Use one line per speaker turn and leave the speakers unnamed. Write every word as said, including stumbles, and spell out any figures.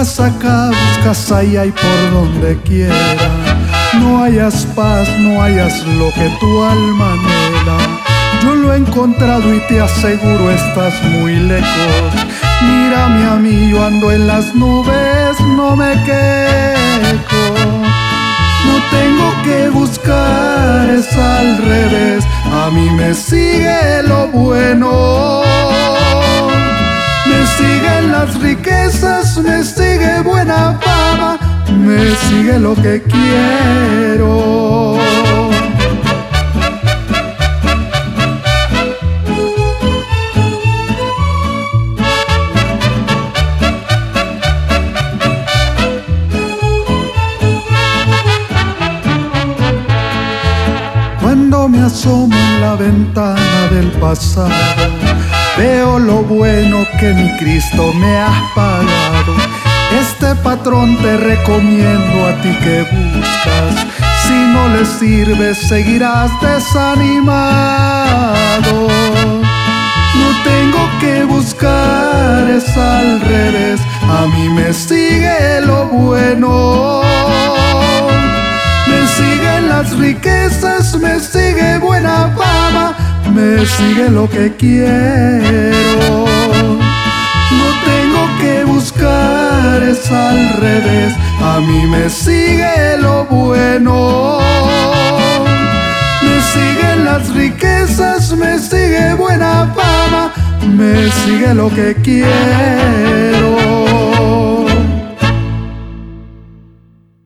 Buscas acá, buscas allá y por donde quiera. No hayas paz, no hayas lo que tu alma anhela. Yo lo he encontrado y te aseguro estás muy lejos. Mírame a mí, yo ando en las nubes, no me quejo. No tengo que buscar, es al revés. A mí me sigue lo bueno. Me siguen las riquezas, me sigue buena fama, me sigue lo que quiero. Cuando me asomo en la ventana del pasado, veo lo bueno que mi Cristo me ha pagado. Este patrón te recomiendo a ti que buscas. Si no le sirves, seguirás desanimado. No tengo que buscar, es al revés. A mí me sigue lo bueno. Me siguen las riquezas, me sigue buena fama, me sigue lo que quiero. No tengo que buscar, es al revés. A mí me sigue lo bueno. Me siguen las riquezas, me sigue buena fama, me sigue lo que quiero.